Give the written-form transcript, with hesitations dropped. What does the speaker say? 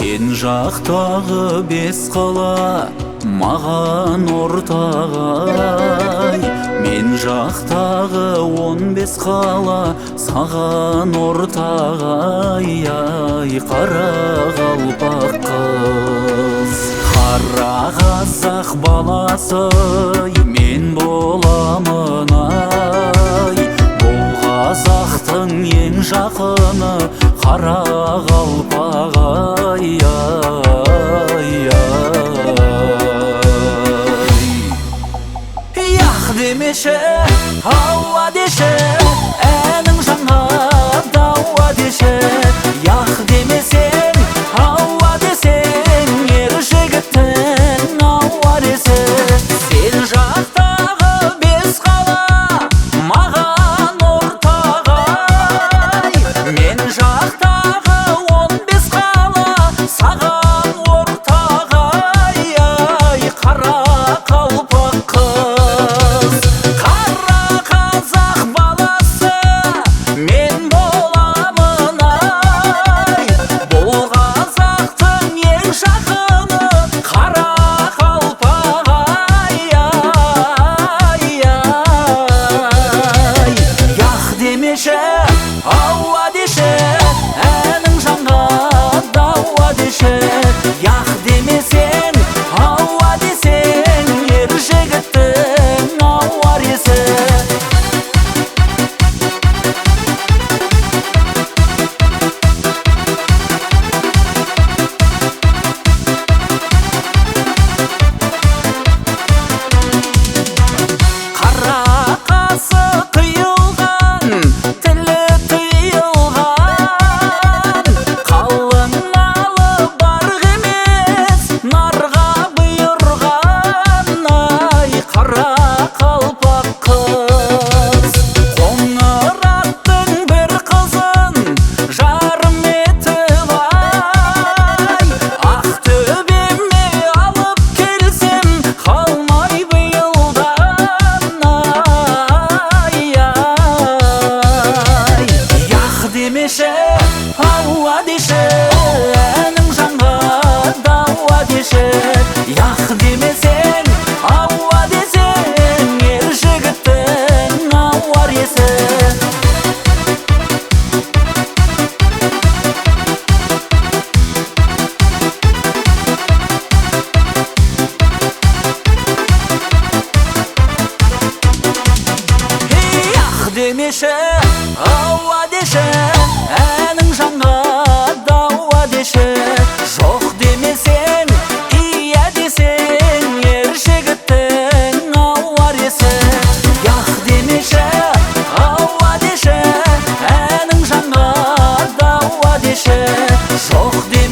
Сен жақтағы бес қала маған ортағай, мен жақтағы 15 қала саған ортағай. Ай, қара қалпақ қыз, қара қазақ баласы мен боламын ай. Бұл қазақтың ең жақыны қара қалпақ ай. Яқ демеші, ауа деші, әнің жаңа дауа деші. Яқ демесең, ауа десең, ер жігіттің ауа десі. Сен жақтағы бес қала маған ортағай, мен жақтағы 15 қала саған ортағай. Ай, қара қалпақ қыз, қара қазақ баласы мен боламын ай. Бұл қазақтың ең жақыны қара қалпақ ай. Яқ демеші, ауа деші, әнің жаңа дауа деші. Яқ демесең, ауа десең, ер жігіттің ауа десі. Қара қасы қиылған, тілі тыйылған, қалың малы барық емес, нарға бұйырған. Ай, қара қалпақ қыз, қоңыр аттың бір қызын жарым етіп ай. Ақтөбеме алып келсем қалмай биылдан ай. Яқ демеші, ауа деші, әнің жаңа дауа деші. Яқ демесең, ауа десең, ер жігіттің ауа десі. Яқ демеші, ауа деші, әнің жаңа дауа деші. Жоқ демесең, iya десең, ер жігіттің ауа десі. Яқ демеші, ауа деші, әнің жаңа дауа деші. Жоқ демесең,